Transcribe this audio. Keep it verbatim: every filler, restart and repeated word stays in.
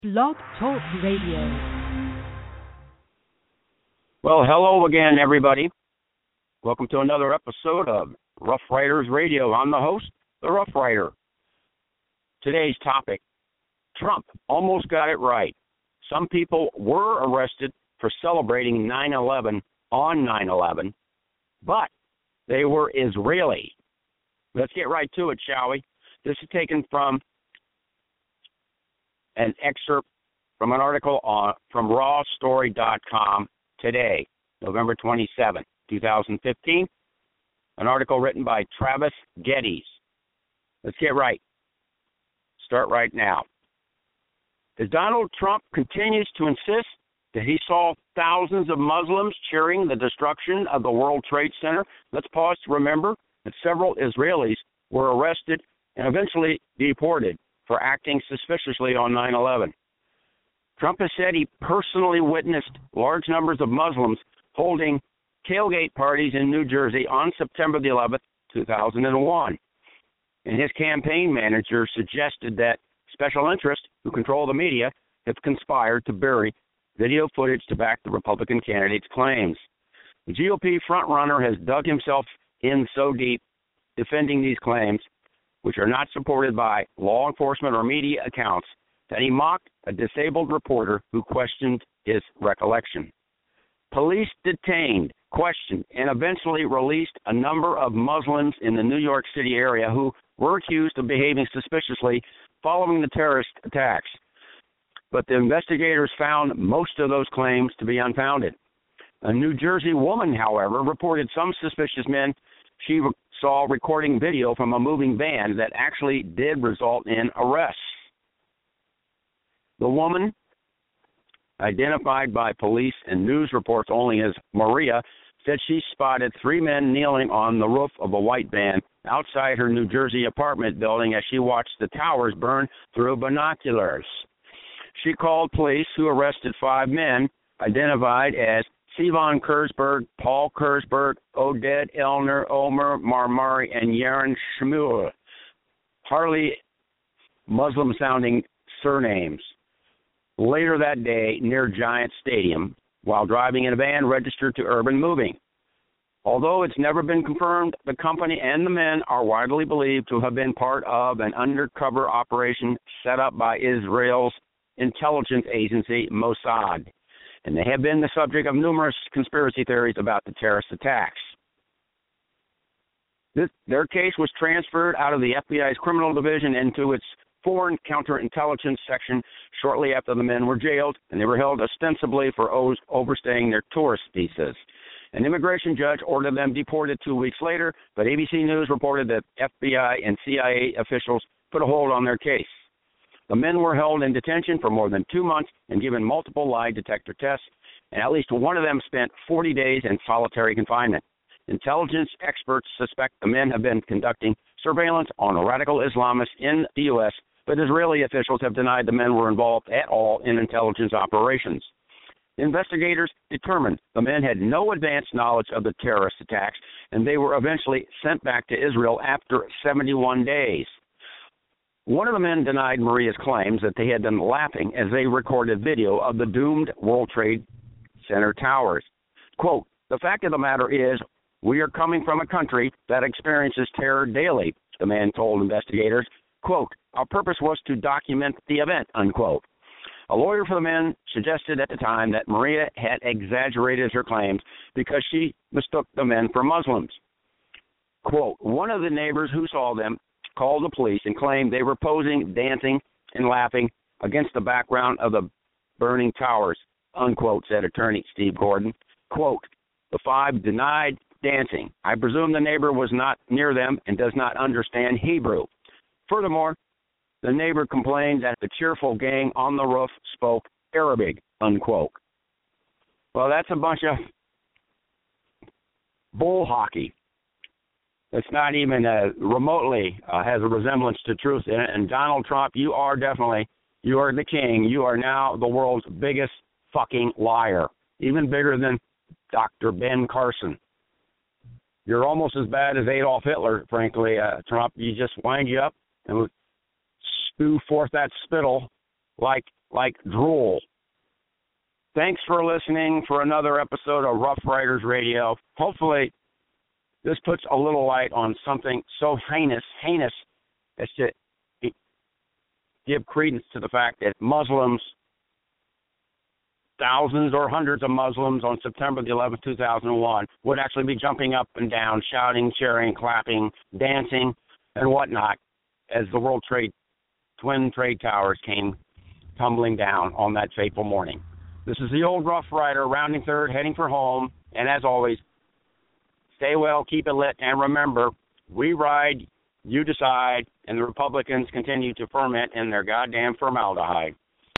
Blog Talk Radio. Well, hello again, everybody. Welcome to another episode of Rough Riders Radio. I'm the host, the Rough Rider. Today's topic, Trump almost got it right. Some people were arrested for celebrating nine eleven on nine eleven, but they were Israeli. Let's get right to it, shall we? This is taken from an excerpt from an article on, from raw story dot com today, November twenty-seventh, twenty fifteen. An article written by Travis Geddes. Let's get right. Start right now. As Donald Trump continues to insist that he saw thousands of Muslims cheering the destruction of the World Trade Center, let's pause to remember that several Israelis were arrested and eventually deported for acting suspiciously on nine eleven. Trump has said he personally witnessed large numbers of Muslims holding tailgate parties in New Jersey on September the eleventh, two thousand one. And his campaign manager suggested that special interests who control the media have conspired to bury video footage to back the Republican candidate's claims. The G O P frontrunner has dug himself in so deep defending these claims, which are not supported by law enforcement or media accounts, that he mocked a disabled reporter who questioned his recollection. Police detained, questioned, and eventually released a number of Muslims in the New York City area who were accused of behaving suspiciously following the terrorist attacks. But the investigators found most of those claims to be unfounded. A New Jersey woman, however, reported some suspicious men she saw recording video from a moving van that actually did result in arrests. The woman, identified by police and news reports only as Maria, said she spotted three men kneeling on the roof of a white van outside her New Jersey apartment building as she watched the towers burn through binoculars. She called police, who arrested five men identified as Sivan Kurzberg, Paul Kurzberg, Oded Elner, Omer Marmari, and Yaron Shmuel. Hardly Muslim-sounding surnames. Later that day, near Giant Stadium, while driving in a van registered to Urban Moving. Although it's never been confirmed, the company and the men are widely believed to have been part of an undercover operation set up by Israel's intelligence agency, Mossad, and they have been the subject of numerous conspiracy theories about the terrorist attacks. This, their case was transferred out of the F B I's criminal division into its foreign counterintelligence section shortly after the men were jailed, and they were held ostensibly for overstaying their tourist visas. An immigration judge ordered them deported two weeks later, but A B C News reported that F B I and C I A officials put a hold on their case. The men were held in detention for more than two months and given multiple lie detector tests, and at least one of them spent forty days in solitary confinement. Intelligence experts suspect the men have been conducting surveillance on radical Islamists in the U S, but Israeli officials have denied the men were involved at all in intelligence operations. Investigators determined the men had no advanced knowledge of the terrorist attacks, and they were eventually sent back to Israel after seventy-one days. One of the men denied Maria's claims that they had been laughing as they recorded video of the doomed World Trade Center towers. Quote, "The fact of the matter is, we are coming from a country that experiences terror daily," the man told investigators. Quote, "Our purpose was to document the event," unquote. A lawyer for the men suggested at the time that Maria had exaggerated her claims because she mistook the men for Muslims. Quote, "One of the neighbors who saw them called the police and claimed they were posing, dancing, and laughing against the background of the burning towers," unquote, said attorney Steve Gordon. Quote, "The five denied dancing. I presume the neighbor was not near them and does not understand Hebrew. Furthermore, the neighbor complained that the cheerful gang on the roof spoke Arabic," unquote. Well, that's a bunch of bull hockey. It's not even uh, remotely uh, has a resemblance to truth in it. And Donald Trump, you are definitely, you are the king. You are now the world's biggest fucking liar, even bigger than Doctor Ben Carson. You're almost as bad as Adolf Hitler, frankly, uh, Trump. You just wind you up and spew forth that spittle like like drool. Thanks for listening for another episode of Rough Riders Radio. Hopefully, this puts a little light on something so heinous, heinous, as to give credence to the fact that Muslims, thousands or hundreds of Muslims on September the eleventh, two thousand one, would actually be jumping up and down, shouting, cheering, clapping, dancing, and whatnot as the World Trade, Twin Trade Towers came tumbling down on that fateful morning. This is the old Rough Rider, rounding third, heading for home. And as always, stay well, keep it lit, and remember, we ride, you decide, and the Republicans continue to ferment in their goddamn formaldehyde.